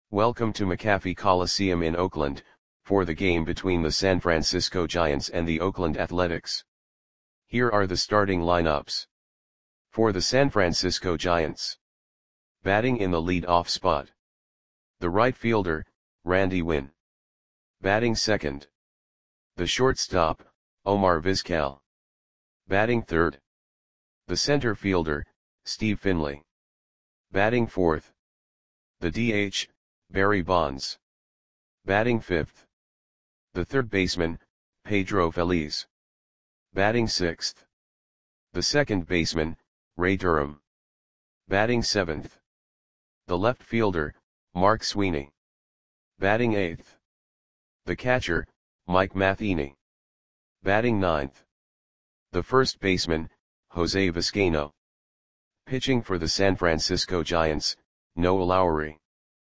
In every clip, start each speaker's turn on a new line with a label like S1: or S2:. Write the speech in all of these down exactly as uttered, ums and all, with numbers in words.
S1: Welcome to McAfee Coliseum in Oakland, for the game between the San Francisco Giants and the Oakland Athletics. Here are the starting lineups. For the San Francisco Giants. Batting in the lead-off spot. The right fielder, Randy Winn. Batting second. The shortstop, Omar Vizquel. Batting third. The center fielder, Steve Finley. Batting fourth. The D H, Barry Bonds. Batting fifth. The third baseman, Pedro Feliz. Batting sixth. The second baseman, Ray Durham. Batting seventh. The left fielder, Mark Sweeney. Batting eighth. The catcher, Mike Matheny. Batting ninth. The first baseman, Jose Vizcaino. Pitching for the San Francisco Giants, Noah Lowry.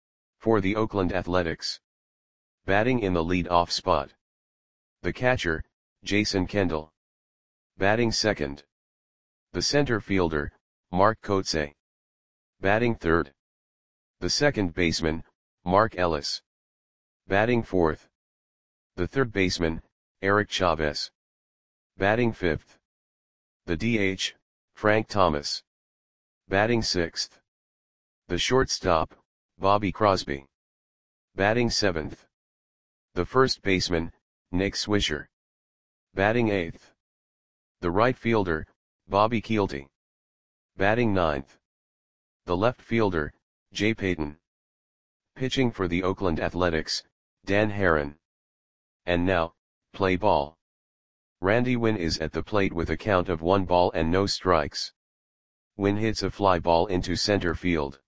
S1: For the Oakland Athletics. Batting in the lead-off spot. The catcher, Jason Kendall. Batting second. The center fielder, Mark Kotsay. Batting third. The second baseman, Mark Ellis. Batting fourth. The third baseman, Eric Chavez. Batting fifth. The D H, Frank Thomas. Batting sixth. The shortstop, Bobby Crosby. Batting seventh. The first baseman, Nick Swisher. Batting eighth. The right fielder, Bobby Kielty. Batting ninth. The left fielder, Jay Payton. Pitching for the Oakland Athletics, Dan Herron. And now, play ball. Randy Winn is at the plate with a count of one ball and no strikes. Winn hits a fly ball into center field.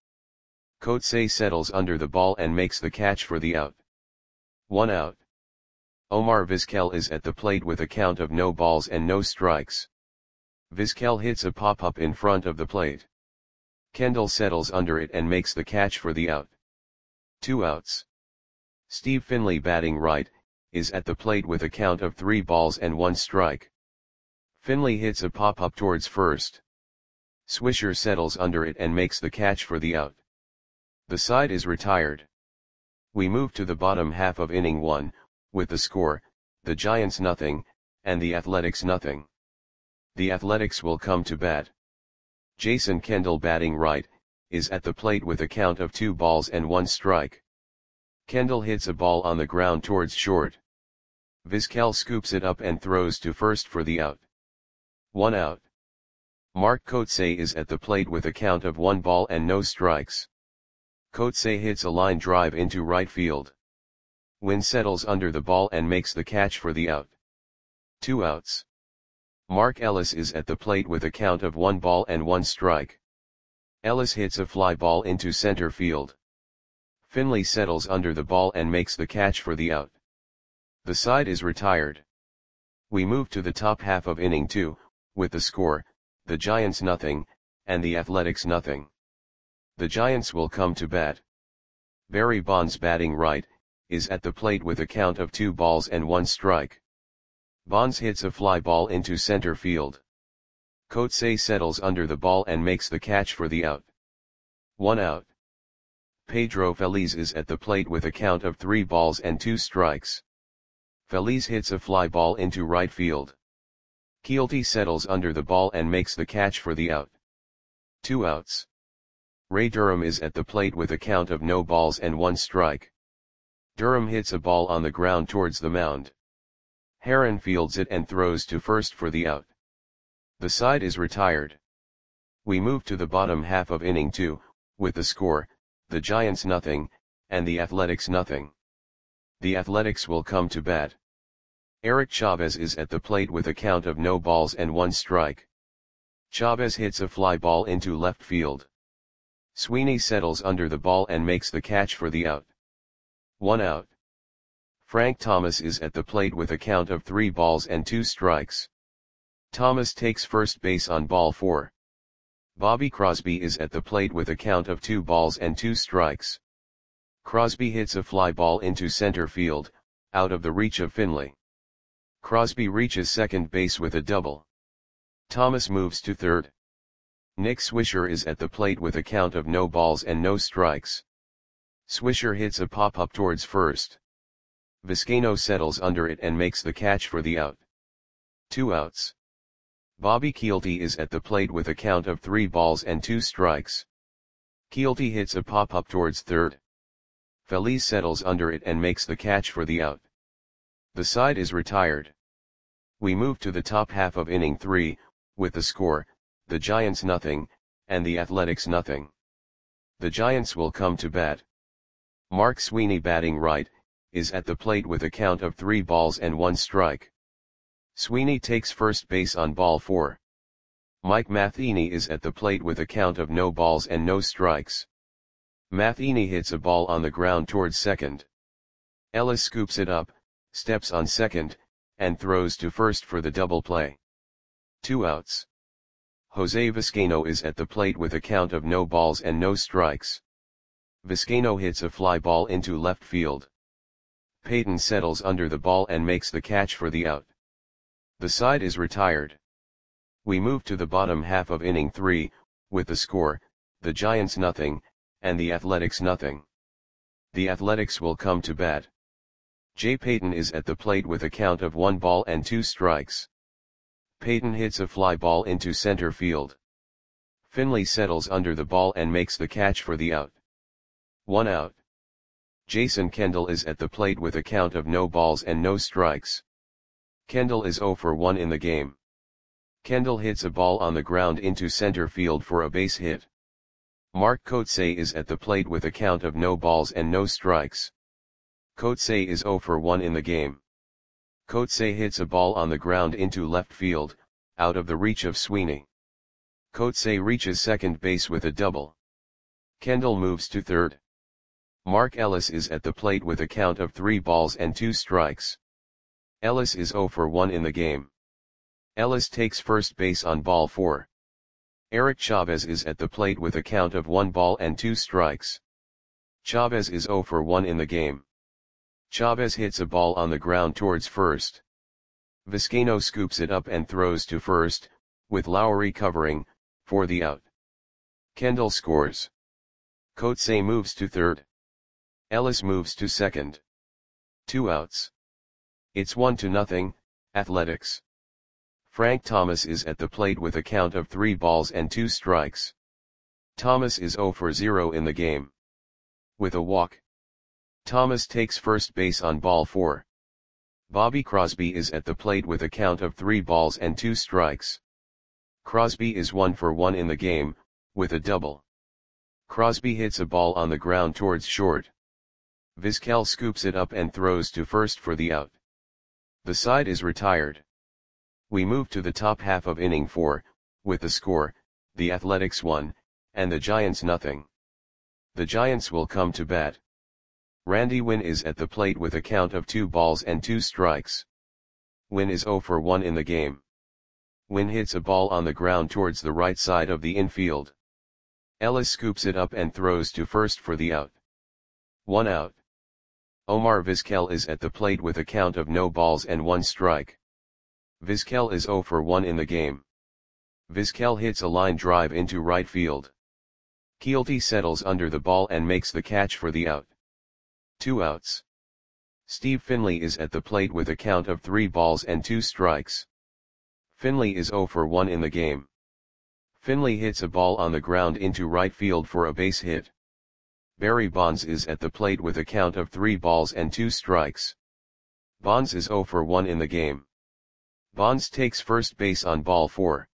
S1: Kotsay settles under the ball and makes the catch for the out. One out. Omar Vizquel is at the plate with a count of no balls and no strikes. Vizquel hits a pop-up in front of the plate. Kendall settles under it and makes the catch for the out. Two outs. Steve Finley, batting right, is at the plate with a count of three balls and one strike. Finley hits a pop-up towards first. Swisher settles under it and makes the catch for the out. The side is retired. We move to the bottom half of inning one, with the score, the Giants nothing, and the Athletics nothing. The Athletics will come to bat. Jason Kendall, batting right, is at the plate with a count of two balls and one strike. Kendall hits a ball on the ground towards short. Vizquel scoops it up and throws to first for the out. One out. Mark Kotsay is at the plate with a count of one ball and no strikes. Kotsay hits a line drive into right field. Winn settles under the ball and makes the catch for the out. Two outs. Mark Ellis is at the plate with a count of one ball and one strike. Ellis hits a fly ball into center field. Finley settles under the ball and makes the catch for the out. The side is retired. We move to the top half of inning two, with the score, the Giants nothing, and the Athletics nothing. The Giants will come to bat. Barry Bonds, batting right, is at the plate with a count of two balls and one strike. Bonds hits a fly ball into center field. Kotsay settles under the ball and makes the catch for the out. One out. Pedro Feliz is at the plate with a count of three balls and two strikes. Feliz hits a fly ball into right field. Kielty settles under the ball and makes the catch for the out. Two outs. Ray Durham is at the plate with a count of no balls and one strike. Durham hits a ball on the ground towards the mound. Herron fields it and throws to first for the out. The side is retired. We move to the bottom half of inning two, with the score, the Giants nothing, and the Athletics nothing. The Athletics will come to bat. Eric Chavez is at the plate with a count of no balls and one strike. Chavez hits a fly ball into left field. Sweeney settles under the ball and makes the catch for the out. One out. Frank Thomas is at the plate with a count of three balls and two strikes. Thomas takes first base on ball four. Bobby Crosby is at the plate with a count of two balls and two strikes. Crosby hits a fly ball into center field, out of the reach of Finley. Crosby reaches second base with a double. Thomas moves to third. Nick Swisher is at the plate with a count of no balls and no strikes. Swisher hits a pop-up towards first. Vizcaino settles under it and makes the catch for the out. Two outs. Bobby Kielty is at the plate with a count of three balls and two strikes. Kielty hits a pop-up towards third. Feliz settles under it and makes the catch for the out. The side is retired. We move to the top half of inning three, with the score, the Giants nothing, and the Athletics nothing. The Giants will come to bat. Mark Sweeney, batting right, is at the plate with a count of three balls and one strike. Sweeney takes first base on ball four. Mike Matheny is at the plate with a count of no balls and no strikes. Matheny hits a ball on the ground towards second. Ellis scoops it up, steps on second, and throws to first for the double play. Two outs. Jose Vizcaino is at the plate with a count of no balls and no strikes. Vizcaino hits a fly ball into left field. Payton settles under the ball and makes the catch for the out. The side is retired. We move to the bottom half of inning three, with the score, the Giants nothing, and the Athletics nothing. The Athletics will come to bat. Jay Payton is at the plate with a count of one ball and two strikes. Payton hits a fly ball into center field. Finley settles under the ball and makes the catch for the out. One out. Jason Kendall is at the plate with a count of no balls and no strikes. Kendall is zero for one in the game. Kendall hits a ball on the ground into center field for a base hit. Mark Kotsay is at the plate with a count of no balls and no strikes. Kotsay is zero for one in the game. Kotsay hits a ball on the ground into left field, out of the reach of Sweeney. Kotsay reaches second base with a double. Kendall moves to third. Mark Ellis is at the plate with a count of three balls and two strikes. Ellis is zero for one in the game. Ellis takes first base on ball four. Eric Chavez is at the plate with a count of one ball and two strikes. Chavez is zero for one in the game. Chavez hits a ball on the ground towards first. Vizcaino scoops it up and throws to first, with Lowry covering, for the out. Kendall scores. Kotsay moves to third. Ellis moves to second. Two outs. It's one to nothing, Athletics. Frank Thomas is at the plate with a count of three balls and two strikes. Thomas is zero for zero in the game. With a walk. Thomas takes first base on ball four. Bobby Crosby is at the plate with a count of three balls and two strikes. Crosby is one for one in the game, with a double. Crosby hits a ball on the ground towards short. Vizquel scoops it up and throws to first for the out. The side is retired. We move to the top half of inning four, with the score, the Athletics one, and the Giants nothing. The Giants will come to bat. Randy Winn is at the plate with a count of two balls and two strikes. Winn is zero for one in the game. Winn hits a ball on the ground towards the right side of the infield. Ellis scoops it up and throws to first for the out. One out. Omar Vizquel is at the plate with a count of no balls and one strike. Vizquel is zero for one in the game. Vizquel hits a line drive into right field. Kielty settles under the ball and makes the catch for the out. Two outs. Steve Finley is at the plate with a count of three balls and two strikes. Finley is zero for one in the game. Finley hits a ball on the ground into right field for a base hit. Barry Bonds is at the plate with a count of three balls and two strikes. Bonds is zero for one in the game. Bonds takes first base on ball four.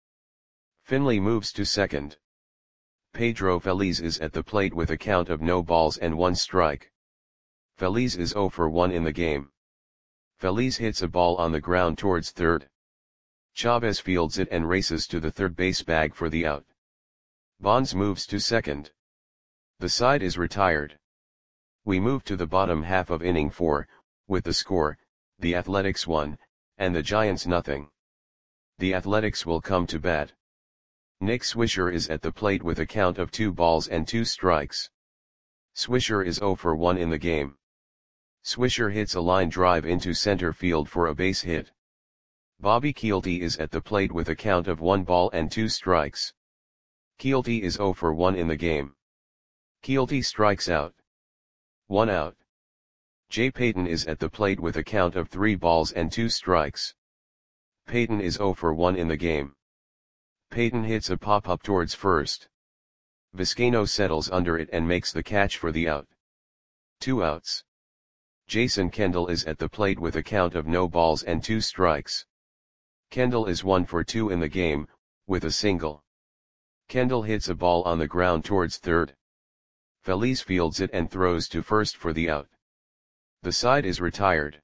S1: Finley moves to second. Pedro Feliz is at the plate with a count of no balls and one strike. Feliz is zero for one in the game. Feliz hits a ball on the ground towards third. Chavez fields it and races to the third base bag for the out. Bonds moves to second. The side is retired. We move to the bottom half of inning four, with the score, the Athletics one, and the Giants nothing. The Athletics will come to bat. Nick Swisher is at the plate with a count of two balls and two strikes. Swisher is zero for one in the game. Swisher hits a line drive into center field for a base hit. Bobby Kielty is at the plate with a count of one ball and two strikes. Kielty is zero for one in the game. Kielty strikes out. One out. Jay Payton is at the plate with a count of three balls and two strikes. Payton is zero for one in the game. Payton hits a pop-up towards first. Vizcaino settles under it and makes the catch for the out. Two outs. Jason Kendall is at the plate with a count of no balls and two strikes. Kendall is one for two in the game, with a single. Kendall hits a ball on the ground towards third. Feliz fields it and throws to first for the out. The side is retired.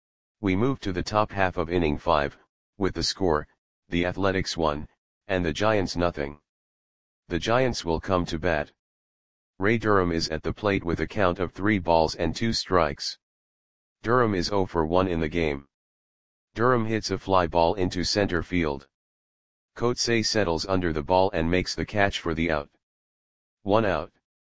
S1: We move to the top half of inning five, with the score, the Athletics one, and the Giants nothing. The Giants will come to bat. Ray Durham is at the plate with a count of three balls and two strikes. Durham is zero for one in the game. Durham hits a fly ball into center field. Coetzee settles under the ball and makes the catch for the out. One out.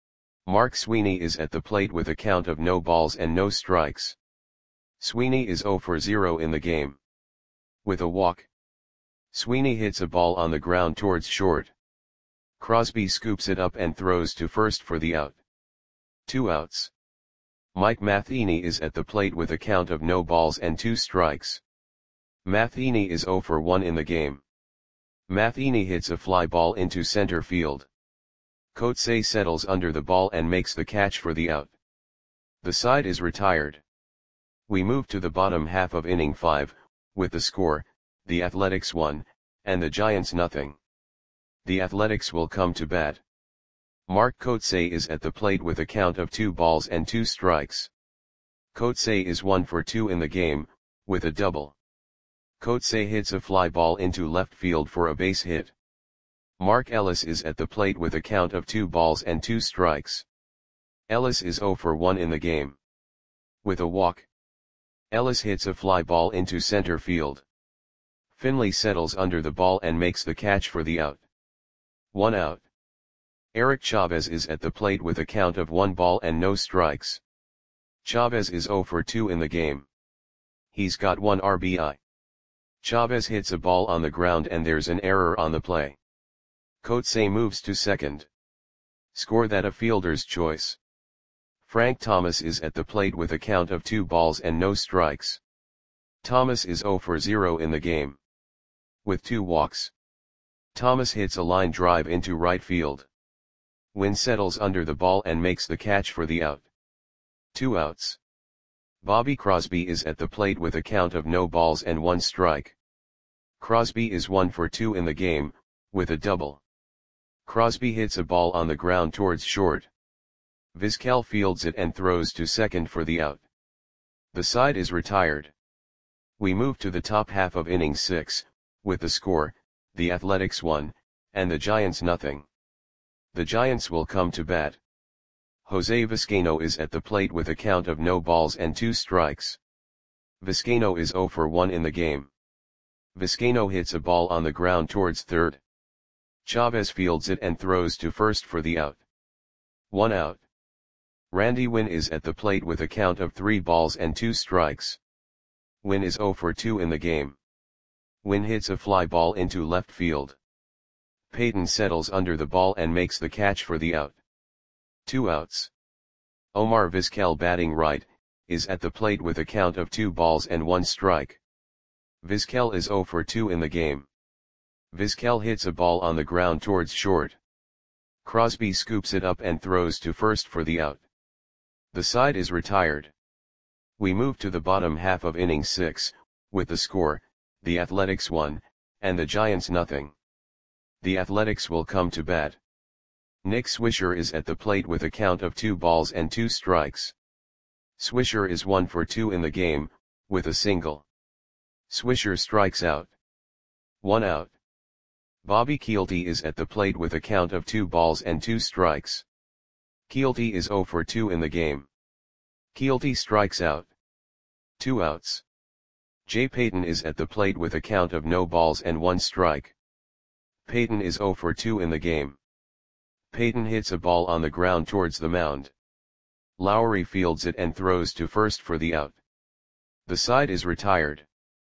S1: Mark Sweeney is at the plate with a count of no balls and no strikes. Sweeney is zero for zero in the game. With a walk. Sweeney hits a ball on the ground towards short. Crosby scoops it up and throws to first for the out. Two outs. Mike Matheny is at the plate with a count of no balls and two strikes. Matheny is zero for one in the game. Matheny hits a fly ball into center field. Coetzee settles under the ball and makes the catch for the out. The side is retired. We move to the bottom half of inning five, with the score, the Athletics one, and the Giants nothing. The Athletics will come to bat. Mark Coetzee is at the plate with a count of two balls and two strikes. Coetzee is one for two in the game, with a double. Coetzee hits a fly ball into left field for a base hit. Mark Ellis is at the plate with a count of two balls and two strikes. Ellis is zero for one in the game. With a walk. Ellis hits a fly ball into center field. Finley settles under the ball and makes the catch for the out. One out. Eric Chavez is at the plate with a count of one ball and no strikes. Chavez is zero for two in the game. He's got one R B I. Chavez hits a ball on the ground and there's an error on the play. Coetzee moves to second. Score that a fielder's choice. Frank Thomas is at the plate with a count of two balls and no strikes. Thomas is zero for zero in the game. With two walks. Thomas hits a line drive into right field. Wynn settles under the ball and makes the catch for the out. Two outs. Bobby Crosby is at the plate with a count of no balls and one strike. Crosby is one for two in the game, with a double. Crosby hits a ball on the ground towards short. Vizquel fields it and throws to second for the out. The side is retired. We move to the top half of inning six, with the score, the Athletics one, and the Giants nothing. The Giants will come to bat. Jose Vizcaino is at the plate with a count of no balls and two strikes. Vizcaino is zero for one in the game. Vizcaino hits a ball on the ground towards third. Chavez fields it and throws to first for the out. One out. Randy Wynn is at the plate with a count of three balls and two strikes. Wynn is zero for two in the game. Wynn hits a fly ball into left field. Payton settles under the ball and makes the catch for the out. Two outs. Omar Vizquel, batting right, is at the plate with a count of two balls and one strike. Vizquel is zero for two in the game. Vizquel hits a ball on the ground towards short. Crosby scoops it up and throws to first for the out. The side is retired. We move to the bottom half of inning six, with the score, the Athletics one, and the Giants nothing. The Athletics will come to bat. Nick Swisher is at the plate with a count of two balls and two strikes. Swisher is one for two in the game, with a single. Swisher strikes out. One out. Bobby Kielty is at the plate with a count of two balls and two strikes. Kielty is zero for two in the game. Kielty strikes out. Two outs. Jay Payton is at the plate with a count of no balls and one strike. Payton is zero for two in the game. Payton hits a ball on the ground towards the mound. Lowry fields it and throws to first for the out. The side is retired.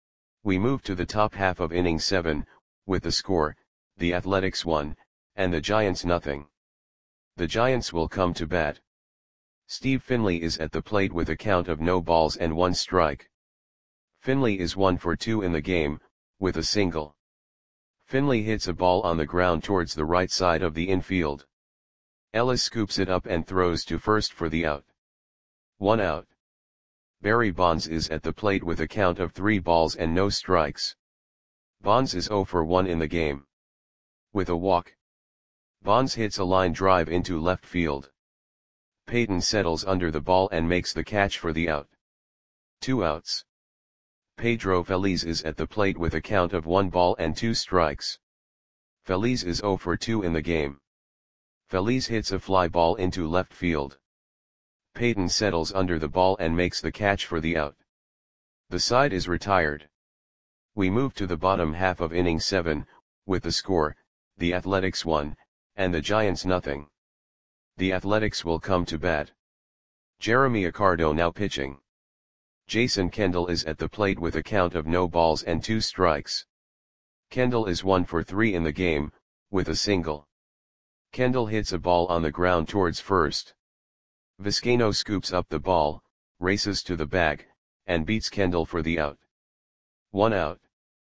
S1: We move to the top half of inning seven, with the score, the Athletics one, and the Giants nothing. The Giants will come to bat. Steve Finley is at the plate with a count of no balls and one strike. Finley is one for two in the game, with a single. Finley hits a ball on the ground towards the right side of the infield. Ellis scoops it up and throws to first for the out. One out. Barry Bonds is at the plate with a count of three balls and no strikes. Bonds is zero for one in the game. With a walk. Bonds hits a line drive into left field. Peyton settles under the ball and makes the catch for the out. Two outs. Pedro Feliz is at the plate with a count of one ball and two strikes. Feliz is zero for two in the game. Feliz hits a fly ball into left field. Peyton settles under the ball and makes the catch for the out. The side is retired. We move to the bottom half of inning seven, with the score, the Athletics one, and the Giants nothing. The Athletics will come to bat. Jeremy Accardo now pitching. Jason Kendall is at the plate with a count of no balls and two strikes. Kendall is one for three in the game, with a single. Kendall hits a ball on the ground towards first. Vizcaino scoops up the ball, races to the bag, and beats Kendall for the out. One out.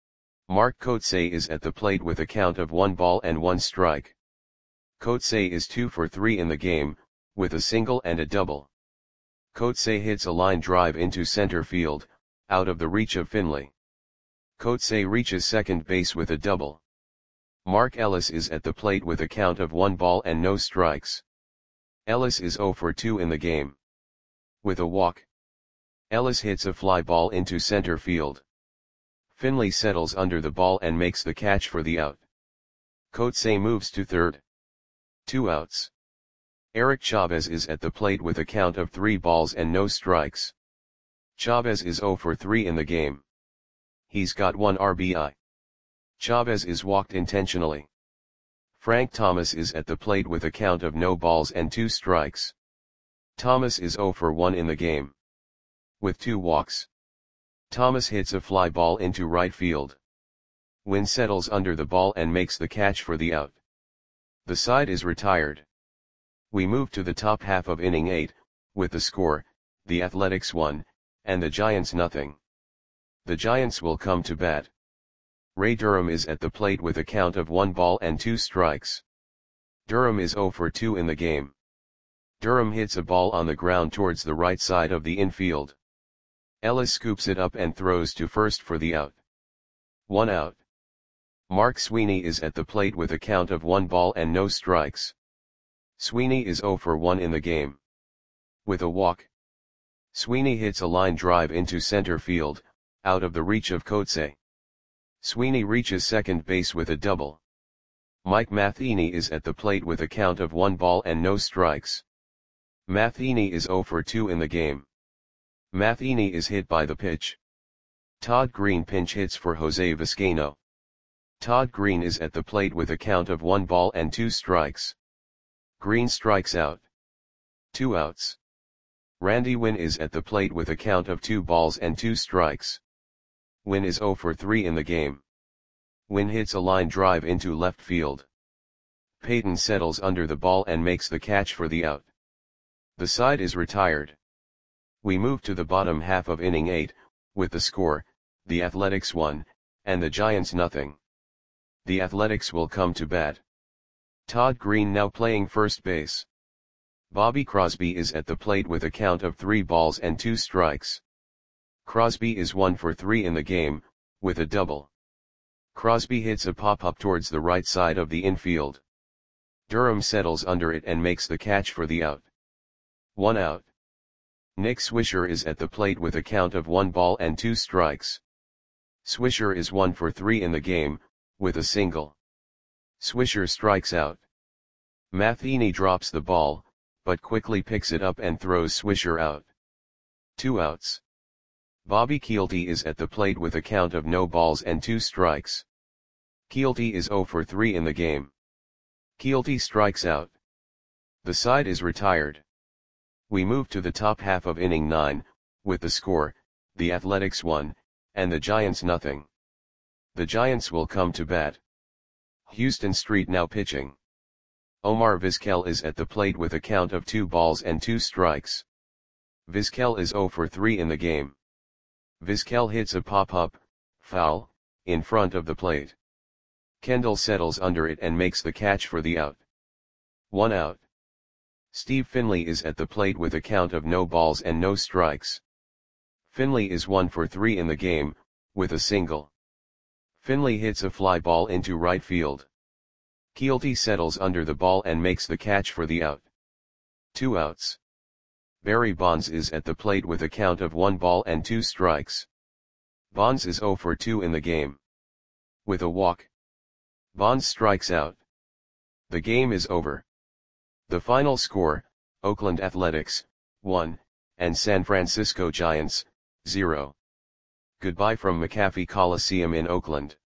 S1: Mark Kotsay is at the plate with a count of one ball and one strike. Kotsay is two for three in the game, with a single and a double. Kotsay hits a line drive into center field, out of the reach of Finley. Kotsay reaches second base with a double. Mark Ellis is at the plate with a count of one ball and no strikes. Ellis is zero for two in the game. With a walk. Ellis hits a fly ball into center field. Finley settles under the ball and makes the catch for the out. Kotsay moves to third. Two outs. Eric Chavez is at the plate with a count of three balls and no strikes. Chavez is zero for three in the game. He's got one R B I. Chavez is walked intentionally. Frank Thomas is at the plate with a count of no balls and two strikes. Thomas is zero for one in the game. With two walks. Thomas hits a fly ball into right field. Wynn settles under the ball and makes the catch for the out. The side is retired. We move to the top half of inning eight, with the score, the Athletics one, and the Giants nothing. The Giants will come to bat. Ray Durham is at the plate with a count of one ball and two strikes. Durham is zero for two in the game. Durham hits a ball on the ground towards the right side of the infield. Ellis scoops it up and throws to first for the out. One out. Mark Sweeney is at the plate with a count of one ball and no strikes. Sweeney is zero for one in the game. With a walk. Sweeney hits a line drive into center field, out of the reach of Kotsay. Sweeney reaches second base with a double. Mike Matheny is at the plate with a count of one ball and no strikes. Matheny is zero for two in the game. Matheny is hit by the pitch. Todd Green pinch hits for Jose Vizcaino. Todd Green is at the plate with a count of one ball and two strikes. Green strikes out. Two outs. Randy Wynn is at the plate with a count of two balls and two strikes. Wynn is zero for three in the game. Wynn hits a line drive into left field. Peyton settles under the ball and makes the catch for the out. The side is retired. We move to the bottom half of inning eight, with the score, the Athletics one, and the Giants nothing. The Athletics will come to bat. Todd Green now playing first base. Bobby Crosby is at the plate with a count of three balls and two strikes. Crosby is one for three in the game, with a double. Crosby hits a pop-up towards the right side of the infield. Durham settles under it and makes the catch for the out. One out. Nick Swisher is at the plate with a count of one ball and two strikes. Swisher is one for three in the game, with a single. Swisher strikes out. Matheny drops the ball, but quickly picks it up and throws Swisher out. Two outs. Bobby Kielty is at the plate with a count of no balls and two strikes. Kielty is zero for three in the game. Kielty strikes out. The side is retired. We move to the top half of inning nine, with the score, the Athletics one, and the Giants nothing. The Giants will come to bat. Houston Street now pitching. Omar Vizquel is at the plate with a count of two balls and two strikes. Vizquel is zero for three in the game. Vizquel hits a pop-up, foul, in front of the plate. Kendall settles under it and makes the catch for the out. One out. Steve Finley is at the plate with a count of no balls and no strikes. Finley is one for three in the game, with a single. Finley hits a fly ball into right field. Keelty settles under the ball and makes the catch for the out. Two outs. Barry Bonds is at the plate with a count of one ball and two strikes. Bonds is zero for two in the game. With a walk, Bonds strikes out. The game is over. The final score, Oakland Athletics, one, and San Francisco Giants, zero. Goodbye from McAfee Coliseum in Oakland.